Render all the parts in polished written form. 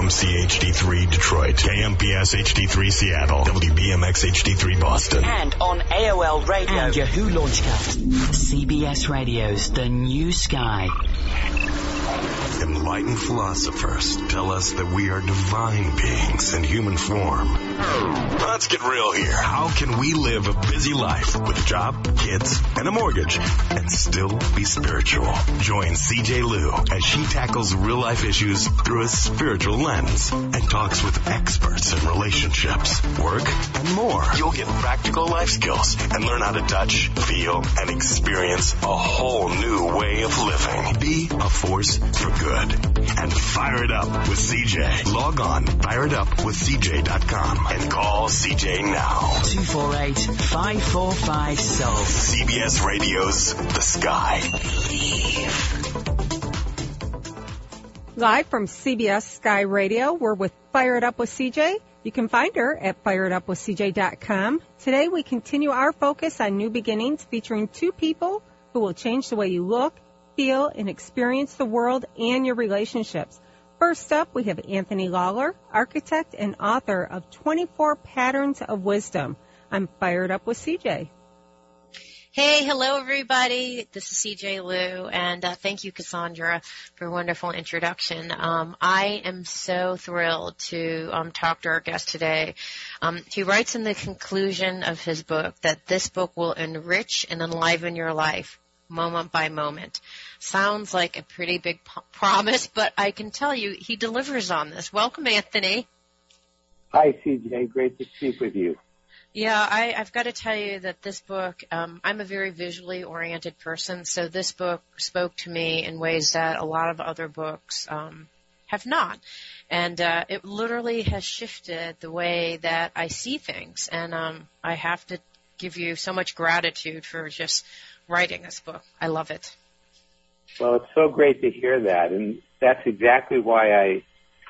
WMC HD3 Detroit, KMPS HD3 Seattle, WBMX HD3 Boston. And on AOL Radio and Yahoo Launchcast. CBS Radio's The New Sky. Enlightened philosophers tell us that we are divine beings in human form. Let's get real here. How can we live a busy life with a job, kids, and a mortgage and still be spiritual? Join CJ Liu as she tackles real-life issues through a spiritual lens and talks with experts in relationships, work, and more. You'll get practical life skills and learn how to touch, feel, and experience a whole new way of living. Be a force for good. And fire it up with CJ. Log on, fireitupwithcj.com and call CJ now. 248-545-SOUL. CBS Radio's The Sky. Live from CBS Sky Radio, we're with Fire It Up with CJ. You can find her at fireitupwithcj.com. Today we continue our focus on new beginnings, featuring two people who will change the way you look, feel, and experience the world and your relationships. First up, we have Anthony Lawler, architect and author of 24 Patterns of Wisdom. I'm Fired Up with CJ. Hey, hello everybody. This is CJ Liu, and thank you, Cassandra, for a wonderful introduction. I am so thrilled to talk to our guest today. He writes in the conclusion of his book that this book will enrich and enliven your life moment by moment. Sounds like a pretty big promise, but I can tell you he delivers on this. Welcome, Anthony. Hi, CJ. Great to speak with you. Yeah, I've got to tell you that this book, I'm a very visually oriented person, so this book spoke to me in ways that a lot of other books have not. And it literally has shifted the way that I see things. And I have to give you so much gratitude for just writing this book. I love it. Well, it's so great to hear that, and that's exactly why I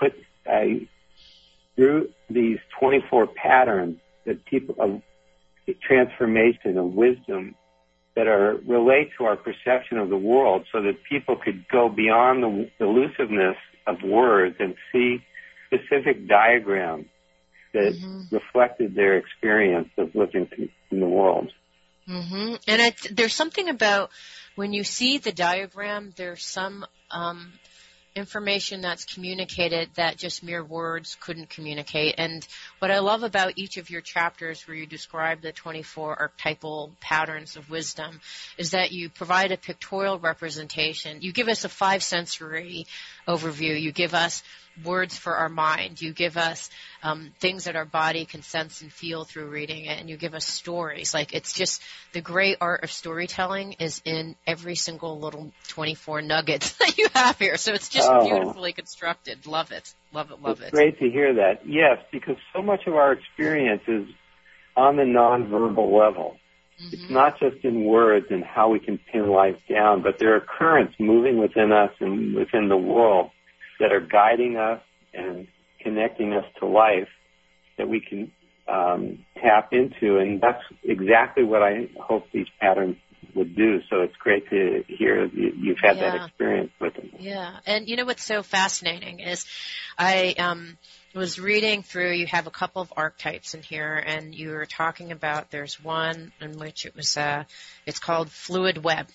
drew these 24 patterns that people of transformation of wisdom that relate to our perception of the world, so that people could go beyond the elusiveness of words and see specific diagrams that reflected their experience of living in the world. Mm-hmm. And there's something about when you see the diagram, there's some information that's communicated that just mere words couldn't communicate. And what I love about each of your chapters where you describe the 24 archetypal patterns of wisdom is that you provide a pictorial representation. You give us a 5-sensory overview. You give us words for our mind. You give us things that our body can sense and feel through reading it, and you give us stories. Like, it's just the great art of storytelling is in every single little 24 nuggets that you have here. So it's just beautifully constructed. Love it. Love it. Love it. It's great to hear that. Yes, because so much of our experience is on the nonverbal level. Mm-hmm. It's not just in words and how we can pin life down, but there are currents moving within us and within the world that are guiding us and connecting us to life that we can tap into, and that's exactly what I hope these patterns would do. So it's great to hear you've had that experience with them. Yeah, and you know what's so fascinating is I was reading through, you have a couple of archetypes in here, and you were talking about there's one in which it was it's called fluid web.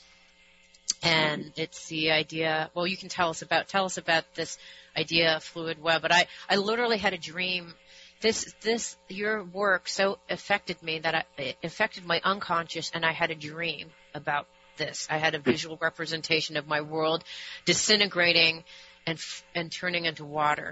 And it's the idea, well, you can tell us about this idea of fluid web, but I literally had a dream. Your work so affected me that it affected my unconscious, and I had a dream about this. I had a visual representation of my world disintegrating and turning into water.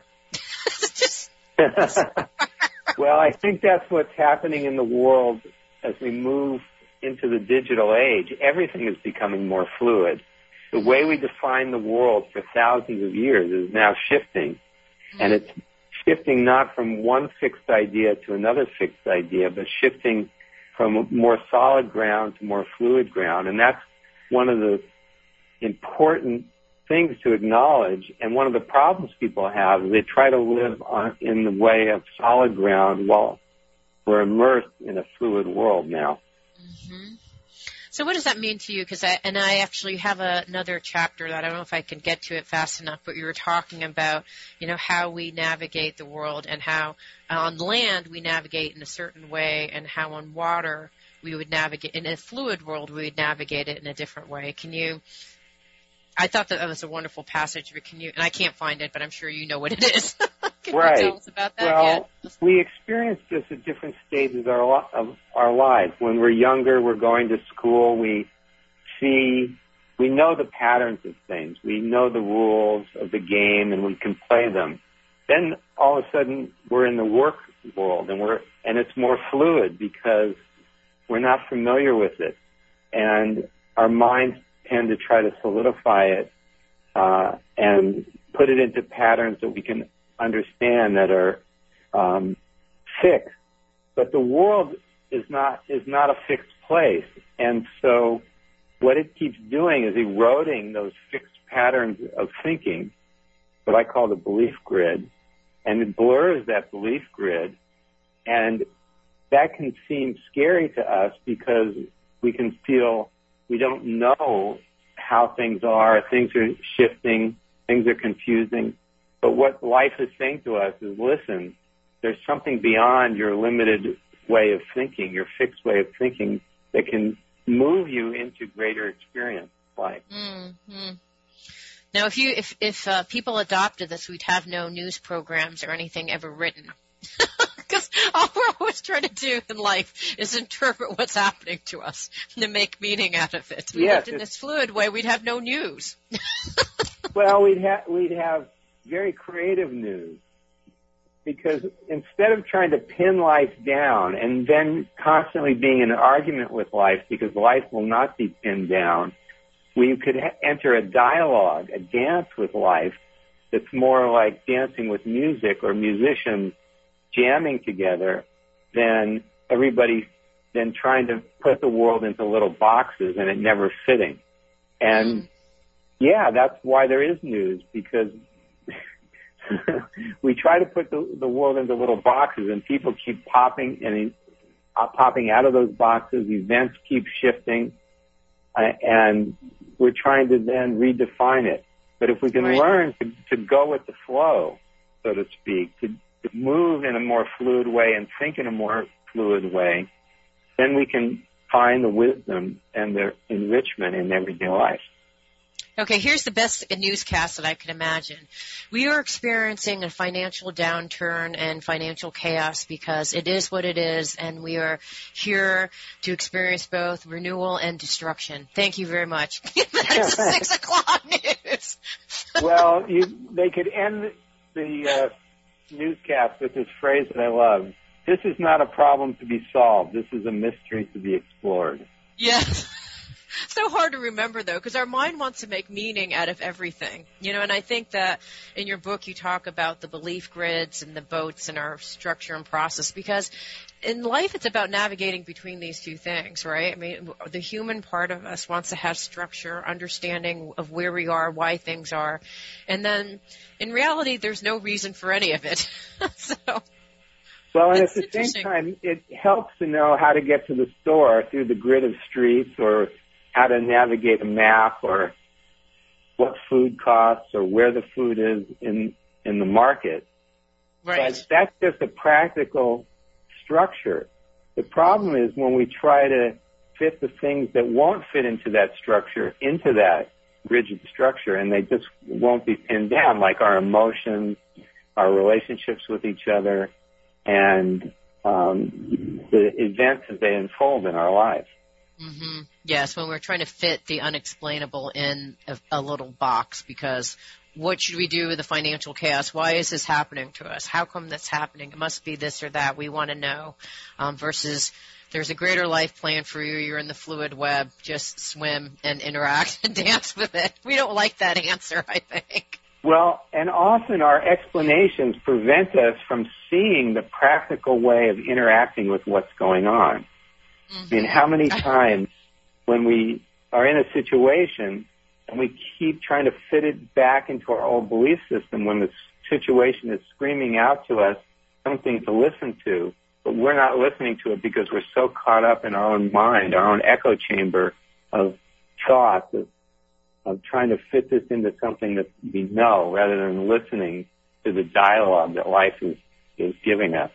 Well, I think that's what's happening in the world as we move into the digital age. Everything is becoming more fluid. The way we define the world for thousands of years is now shifting, and it's shifting not from one fixed idea to another fixed idea, but shifting from more solid ground to more fluid ground. And that's one of the important things to acknowledge. And one of the problems people have is they try to live in the way of solid ground while we're immersed in a fluid world now. Mm-hmm. So what does that mean to you? Because I actually have another chapter that I don't know if I can get to it fast enough, but you were talking about, how we navigate the world and how on land we navigate in a certain way and how on water we would navigate, in a fluid world we would navigate it in a different way. I thought that was a wonderful passage, but and I can't find it, but I'm sure you know what it is. Can you tell us about that? Well, we experience this at different stages of our lives. When we're younger, we're going to school, we know the patterns of things. We know the rules of the game, and we can play them. Then all of a sudden, we're in the work world, and it's more fluid because we're not familiar with it, and our minds tend to try to solidify it and put it into patterns that we can understand that are fixed. But the world is not a fixed place, and so what it keeps doing is eroding those fixed patterns of thinking, what I call the belief grid, and it blurs that belief grid, and that can seem scary to us because we can feel we don't know how things are shifting, things are confusing. But what life is saying to us is, listen, there's something beyond your limited way of thinking, your fixed way of thinking, that can move you into greater experience life. Mm-hmm. Now, if people adopted this, we'd have no news programs or anything ever written. Because all we're always trying to do in life is interpret what's happening to us and to make meaning out of it. If we lived in this fluid way, we'd have no news. Well, we'd have very creative news, because instead of trying to pin life down and then constantly being in an argument with life because life will not be pinned down, we could enter a dialogue, a dance with life that's more like dancing with music or musicians jamming together than everybody then trying to put the world into little boxes and it never fitting. And that's why there is news, because we try to put the world into little boxes, and people keep popping out of those boxes. Events keep shifting, and we're trying to then redefine it. But if we can learn to go with the flow, so to speak, to move in a more fluid way and think in a more fluid way, then we can find the wisdom and the enrichment in everyday life. Okay, here's the best newscast that I can imagine. We are experiencing a financial downturn and financial chaos because it is what it is, and we are here to experience both renewal and destruction. Thank you very much. That's 6 o'clock news. Well, they could end the newscast with this phrase that I love. This is not a problem to be solved. This is a mystery to be explored. Yes. So hard to remember, though, because our mind wants to make meaning out of everything, and I think that in your book you talk about the belief grids and the boats and our structure and process, because in life it's about navigating between these two things, right? I mean, the human part of us wants to have structure, understanding of where we are, why things are, and then in reality there's no reason for any of it. Well, and at the same time, it helps to know how to get to the store through the grid of streets, or how to navigate a map, or what food costs, or where the food is in the market. Right. But that's just a practical structure. The problem is when we try to fit the things that won't fit into that structure into that rigid structure, and they just won't be pinned down, like our emotions, our relationships with each other, and the events as they unfold in our lives. Mm-hmm. Yes, when we're trying to fit the unexplainable in a little box, because what should we do with the financial chaos? Why is this happening to us? How come that's happening? It must be this or that. We want to know. Versus there's a greater life plan for you. You're in the fluid web. Just swim and interact and dance with it. We don't like that answer, I think. Well, and often our explanations prevent us from seeing the practical way of interacting with what's going on. Mm-hmm. I mean, how many times when we are in a situation and we keep trying to fit it back into our old belief system when the situation is screaming out to us something to listen to, but we're not listening to it because we're so caught up in our own mind, our own echo chamber, thoughts of trying to fit this into something that we know rather than listening to the dialogue that life is giving us.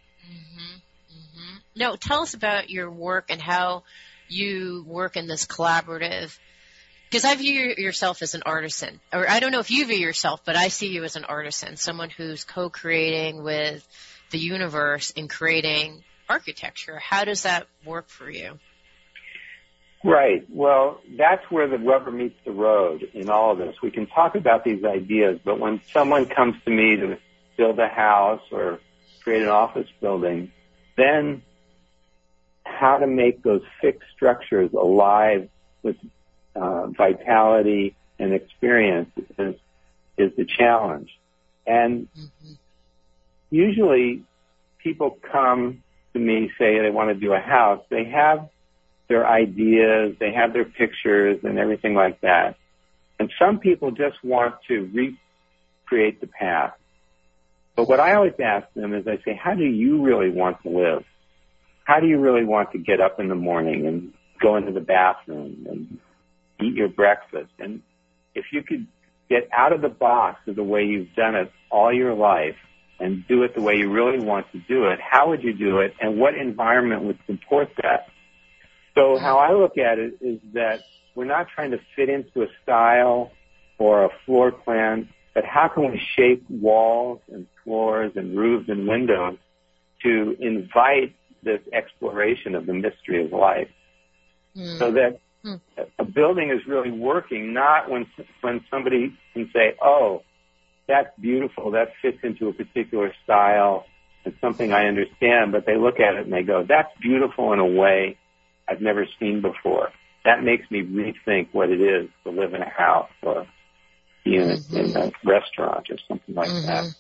No, tell us about your work and how you work in this collaborative, because I view yourself as an artisan, or I don't know if you view yourself, but I see you as an artisan, someone who's co-creating with the universe and creating architecture. How does that work for you? Right. Well, that's where the rubber meets the road in all of this. We can talk about these ideas, but when someone comes to me to build a house or create an office building, then how to make those fixed structures alive with vitality and experience is the challenge. And usually people come to me, say they want to do a house. They have their ideas, they have their pictures and everything like that. And some people just want to recreate the past. But what I always ask them is I say, how do you really want to live? How do you really want to get up in the morning and go into the bathroom and eat your breakfast? And if you could get out of the box of the way you've done it all your life and do it the way you really want to do it, how would you do it, and what environment would support that? So how I look at it is that we're not trying to fit into a style or a floor plan, but how can we shape walls and floors and roofs and windows to invite this exploration of the mystery of life, so that a building is really working, not when somebody can say, oh, that's beautiful, that fits into a particular style, it's something I understand, but they look at it and they go, that's beautiful in a way I've never seen before. That makes me rethink what it is to live in a house or be in a restaurant or something like that.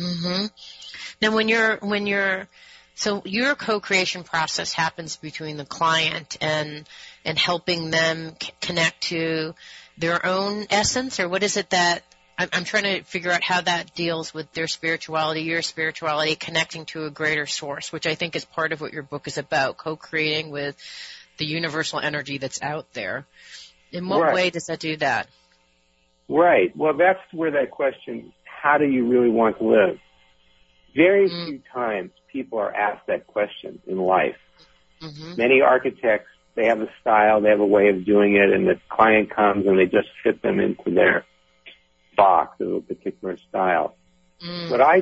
Now, so your co-creation process happens between the client and helping them connect to their own essence, or what is it that I'm trying to figure out how that deals with their spirituality, your spirituality, connecting to a greater source, which I think is part of what your book is about, co-creating with the universal energy that's out there. In what way does that do that? Right. Well, that's where that question, how do you really want to live? Very few times people are asked that question in life. Many architects, they have a style, they have a way of doing it, and the client comes and they just fit them into their box of a particular style. What I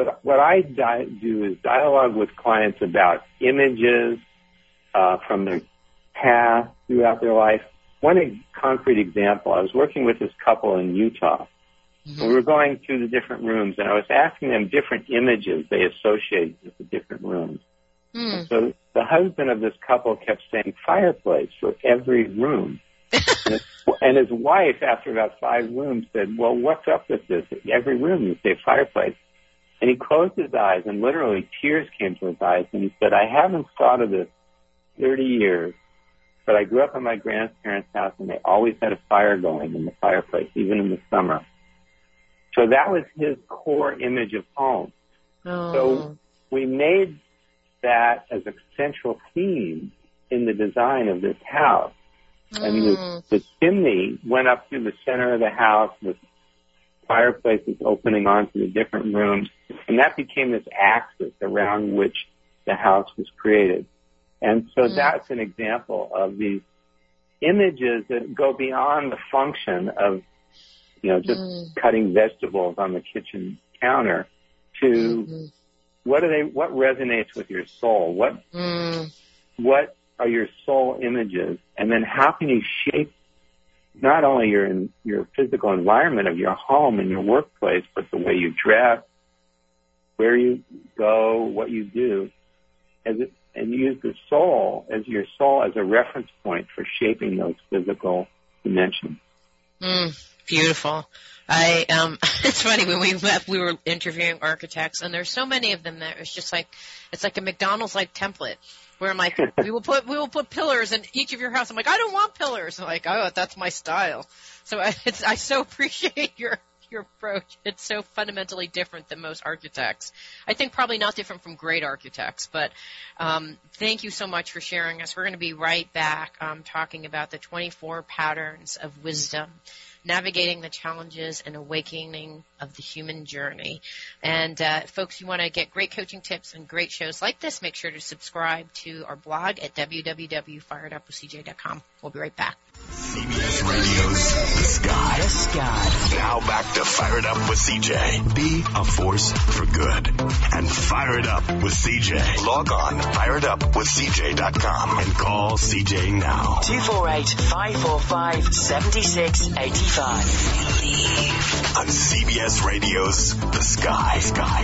do is dialogue with clients about images from their past throughout their life. One concrete example, I was working with this couple in Utah. We were going through the different rooms, and I was asking them different images they associated with the different rooms. So the husband of this couple kept saying fireplace for every room. And his wife, after about 5 rooms, said, well, what's up with this? Every room you say fireplace. And he closed his eyes, and literally tears came to his eyes, and he said, I haven't thought of this 30 years, but I grew up in my grandparents' house, and they always had a fire going in the fireplace, even in the summer. So that was his core image of home. So we made that as a central theme in the design of this house. And the chimney went up through the center of the house with fireplaces opening onto the different rooms. And that became this axis around which the house was created. And so that's an example of these images that go beyond the function of, just cutting vegetables on the kitchen counter to what resonates with your soul? What are your soul images? And then how can you shape not only your physical environment of your home and your workplace, but the way you dress, where you go, what you do, and use the soul as a reference point for shaping those physical dimensions. Beautiful. It's funny, when we left, we were interviewing architects, and there's so many of them that it's just like, it's like a McDonald's-like template, where I'm like, we will put pillars in each of your house. I'm like, I don't want pillars. I'm like, oh, that's my style. So I so appreciate your approach. It's so fundamentally different than most architects. I think probably not different from great architects, but thank you so much for sharing us. We're going to be right back talking about the 24 patterns of wisdom, navigating the challenges and awakening of the human journey. And folks, you want to get great coaching tips and great shows like this, make sure to subscribe to our blog at www.firedupwithcj.com. We'll be right back. CBS Radio's The Sky. The Sky. Now back to Fire It Up with CJ. Be a force for good. And fire it up with CJ. Log on to fireitupwithcj.com and call CJ now. 248-545-7685. On CBS Radio's The Sky.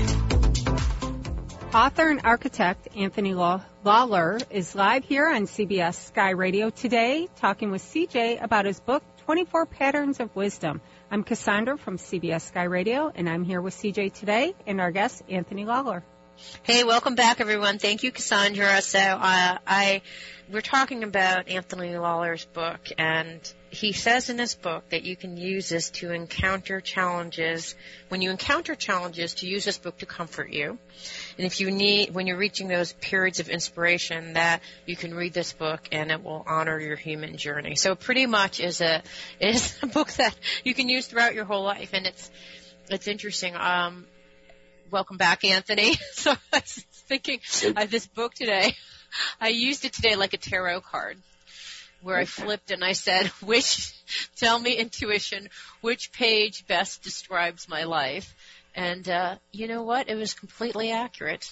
Author and architect Anthony Lawler is live here on CBS Sky Radio today, talking with CJ about his book, 24 Patterns of Wisdom. I'm Cassandra from CBS Sky Radio, and I'm here with CJ today and our guest, Anthony Lawler. Hey, welcome back, everyone. Thank you, Cassandra. So we're talking about Anthony Lawler's book, and he says in his book that you can use this to encounter challenges. When you encounter challenges, to use this book to comfort you. And if you need, when you're reaching those periods of inspiration, that you can read this book and it will honor your human journey. So it pretty much is a book that you can use throughout your whole life, and it's interesting. Welcome back, Anthony. So I was thinking of this book today. I used it today like a tarot card, where I flipped and I said, tell me intuition, which page best describes my life? And you know what? It was completely accurate,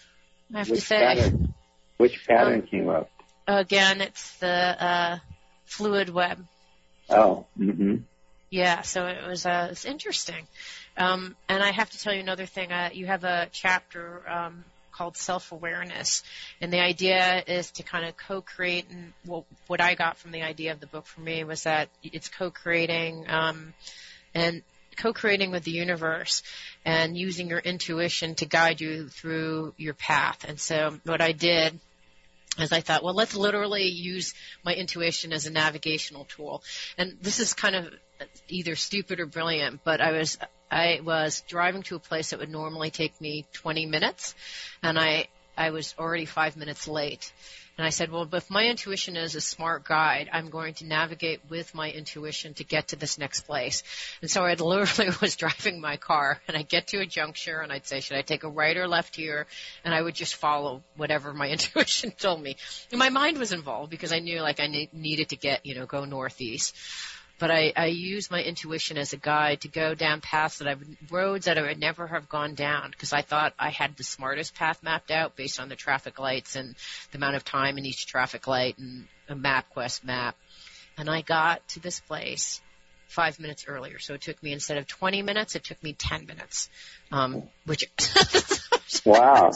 I have to say. Which pattern came up? Again, it's the fluid web. Oh, mm-hmm. Yeah, so it's interesting. And I have to tell you another thing. You have a chapter called Self-Awareness, and the idea is to kind of co-create, and what I got from the idea of the book for me was that it's co-creating and co-creating with the universe and using your intuition to guide you through your path. And so what I did is I thought, well, let's literally use my intuition as a navigational tool. And this is kind of either stupid or brilliant, but I was driving to a place that would normally take me 20 minutes, and I was already 5 minutes late. And I said, well, if my intuition is a smart guide, I'm going to navigate with my intuition to get to this next place. And so I literally was driving my car, and I'd get to a juncture, and I'd say, should I take a right or left here? And I would just follow whatever my intuition told me. And my mind was involved because I knew, like, I needed to go northeast. But I used my intuition as a guide to go down paths roads that I would never have gone down, because I thought I had the smartest path mapped out based on the traffic lights and the amount of time in each traffic light and a MapQuest map. And I got to this place 5 minutes earlier. So it took me, instead of 20 minutes, it took me 10 minutes, which wow.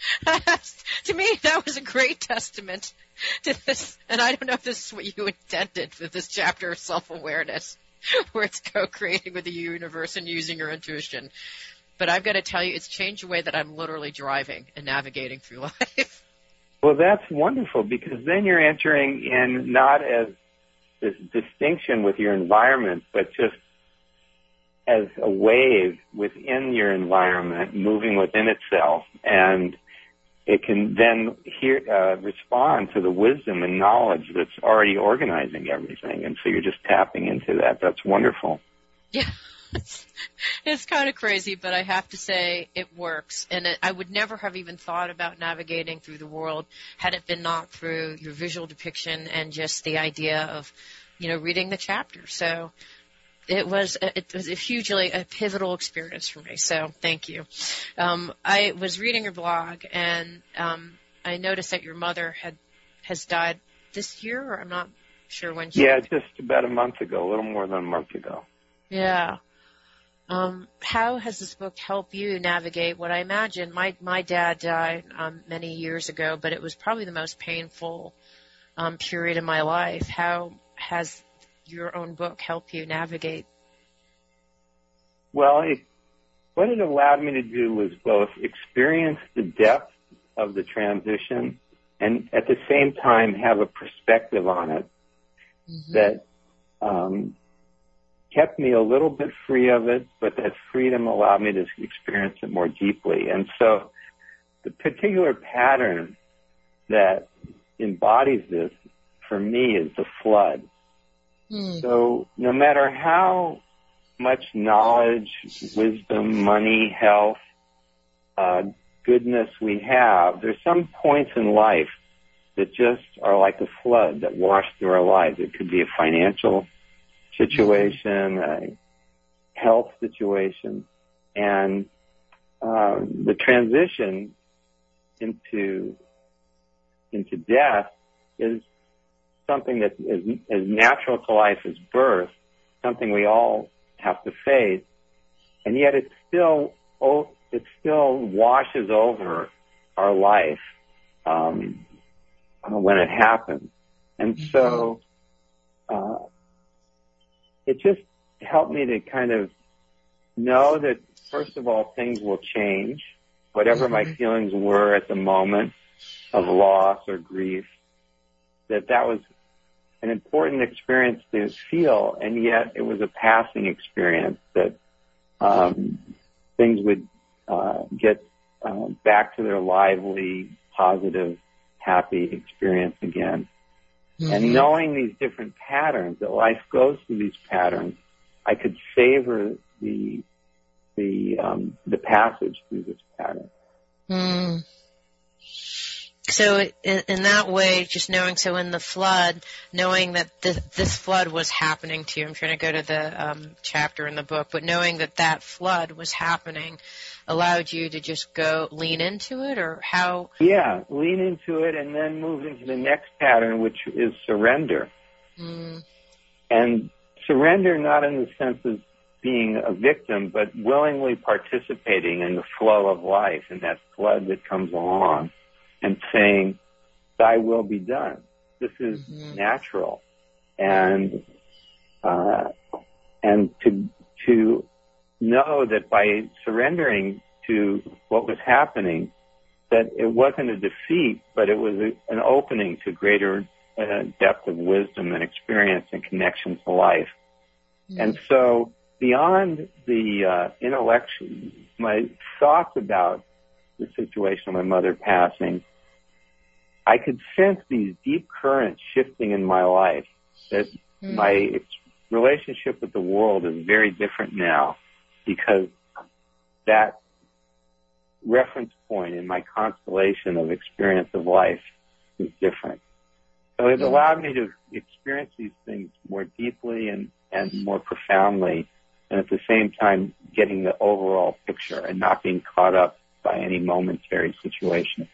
To me, that was a great testament to this. And I don't know if this is what you intended with this chapter of self-awareness, where it's co-creating with the universe and using your intuition. But I've got to tell you, it's changed the way that I'm literally driving and navigating through life. Well, that's wonderful, because then you're entering in not as this distinction with your environment, but just as a wave within your environment, moving within itself, and it can then respond to the wisdom and knowledge that's already organizing everything. And so you're just tapping into that. That's wonderful. Yeah. It's kind of crazy, but I have to say it works. And I would never have even thought about navigating through the world had it been not through your visual depiction and just the idea of, reading the chapter. So it was a hugely a pivotal experience for me. So thank you. I was reading your blog, and I noticed that your mother has died this year, or I'm not sure when she died. Yeah, just about a month ago, a little more than a month ago. Yeah. How has this book helped you navigate what I imagine? My dad died many years ago, but it was probably the most painful period in my life. How has your own book helped you navigate? Well, what it allowed me to do was both experience the depth of the transition and at the same time have a perspective on it that kept me a little bit free of it, but that freedom allowed me to experience it more deeply. And so the particular pattern that embodies this for me is the flood. So no matter how much knowledge, wisdom, money, health, goodness we have, there's some points in life that just are like a flood that wash through our lives. It could be a financial situation, a health situation, and the transition into death is something that is as natural to life as birth, something we all have to face, and yet it still washes over our life when it happens. And so it just helped me to kind of know that, first of all, things will change. Whatever my feelings were at the moment of loss or grief, that was an important experience to feel, and yet it was a passing experience, that things would get back to their lively, positive, happy experience again. And knowing these different patterns, that life goes through these patterns, I could savor the passage through this pattern. So in that way, just knowing, so in the flood, knowing that this flood was happening to you, I'm trying to go to the chapter in the book, but knowing that flood was happening allowed you to just go lean into it, or how? Yeah, lean into it and then move into the next pattern, which is surrender. And surrender not in the sense of being a victim, but willingly participating in the flow of life and that flood that comes along, and saying, thy will be done. This is natural. And to know that by surrendering to what was happening, that it wasn't a defeat, but it was an opening to greater depth of wisdom and experience and connection to life. And so beyond the intellectual, my thoughts about the situation of my mother passing, I could sense these deep currents shifting in my life, that my relationship with the world is very different now, because that reference point in my constellation of experience of life is different. So it allowed me to experience these things more deeply and more profoundly, and at the same time getting the overall picture and not being caught up by any momentary situation.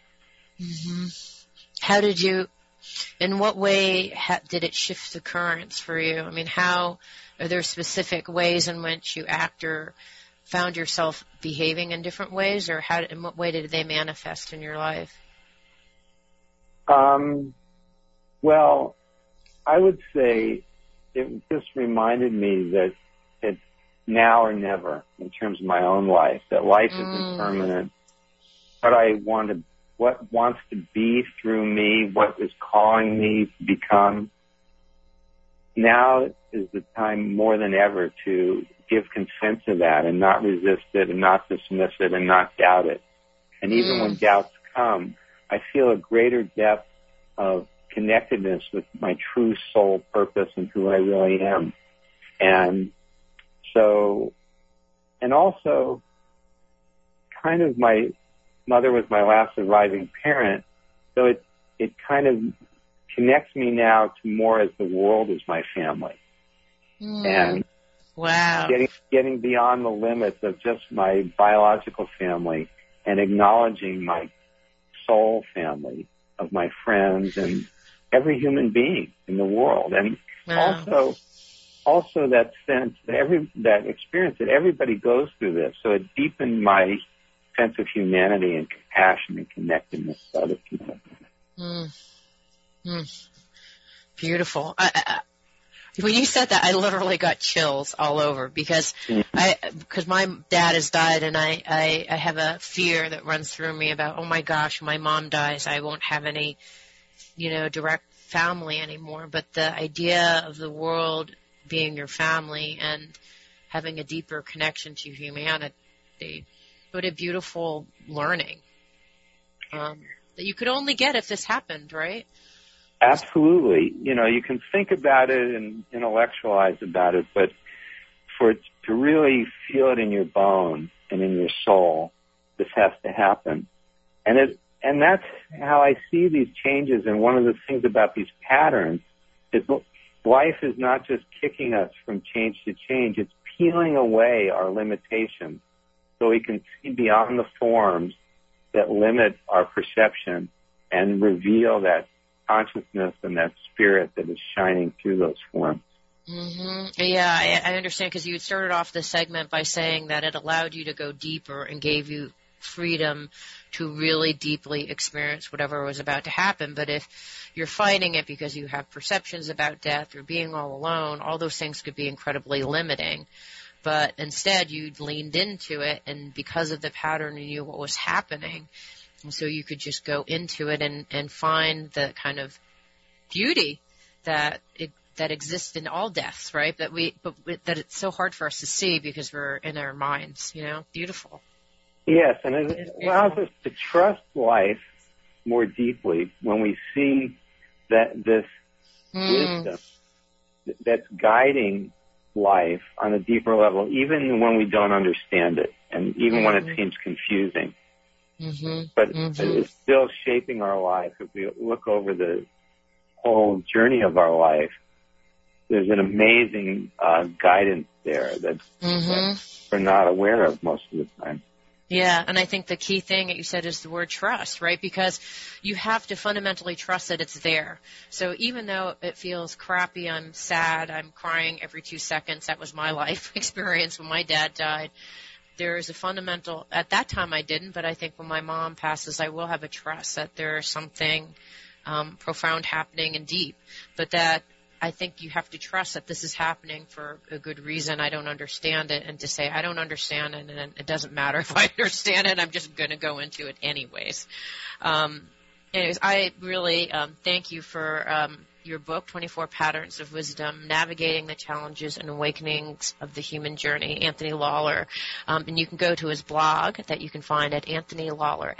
How did you, in what way did it shift the currents for you? I mean, are there specific ways in which you act or found yourself behaving in different ways, or in what way did they manifest in your life? Well, I would say it just reminded me that it's now or never in terms of my own life, that life isn't permanent. What wants to be through me, what is calling me to become. Now is the time more than ever to give consent to that and not resist it and not dismiss it and not doubt it. And even when doubts come, I feel a greater depth of connectedness with my true soul purpose and who I really am. And so, and also kind of my mother was my last surviving parent, so it kind of connects me now to more as the world is my family. And getting beyond the limits of just my biological family and acknowledging my soul family of my friends and every human being in the world. And also that sense, that experience that everybody goes through this. So it deepened my sense of humanity and compassion and connectedness to other people. Beautiful. When you said that, I literally got chills all over, because my dad has died, and I have a fear that runs through me about, oh my gosh, when my mom dies, I won't have any, direct family anymore. But the idea of the world being your family and having a deeper connection to humanity. What a beautiful learning that you could only get if this happened, right? Absolutely. You can think about it and intellectualize about it, but for it to really feel it in your bones and in your soul, this has to happen. And that's how I see these changes. And one of the things about these patterns is life is not just kicking us from change to change. It's peeling away our limitations so we can see beyond the forms that limit our perception and reveal that consciousness and that spirit that is shining through those forms. Mm-hmm. Yeah, I understand, because you had started off this segment by saying that it allowed you to go deeper and gave you freedom to really deeply experience whatever was about to happen. But if you're fighting it because you have perceptions about death or being all alone, all those things could be incredibly limiting. But instead, you leaned into it, and because of the pattern, you knew what was happening. And so you could just go into it and find the kind of beauty that exists in all deaths, right? But that it's so hard for us to see because we're in our minds, Beautiful. Yes, and it allows us to trust life more deeply when we see that this wisdom that's guiding life on a deeper level, even when we don't understand it, and even when it seems confusing. But it's still shaping our life. If we look over the whole journey of our life, there's an amazing guidance there that we're not aware of most of the time. Yeah, and I think the key thing that you said is the word trust, right? Because you have to fundamentally trust that it's there. So even though it feels crappy, I'm sad, I'm crying every 2 seconds, that was my life experience when my dad died, there is a fundamental, at that time I didn't, but I think when my mom passes, I will have a trust that there is something profound happening and deep, but that I think you have to trust that this is happening for a good reason. I don't understand it, and to say I don't understand it, and it doesn't matter if I understand it, I'm just going to go into it anyways. Anyways, I really thank you for your book, 24 Patterns of Wisdom, Navigating the Challenges and Awakenings of the Human Journey, Anthony Lawlor. And you can go to his blog that you can find at Anthony Lawlor,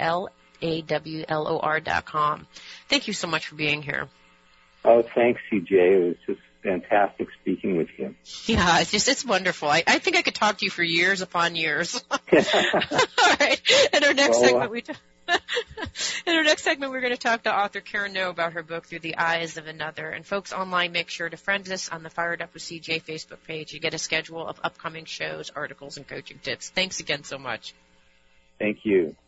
LAWLOR.com. Thank you so much for being here. Oh, thanks, CJ. It was just fantastic speaking with you. Yeah, it's wonderful. I think I could talk to you for years upon years. All right. In our next segment, we're going to talk to author Karen No about her book, Through the Eyes of Another. And folks online, make sure to friend us on the Fired Up with CJ Facebook page. You get a schedule of upcoming shows, articles, and coaching tips. Thanks again so much. Thank you.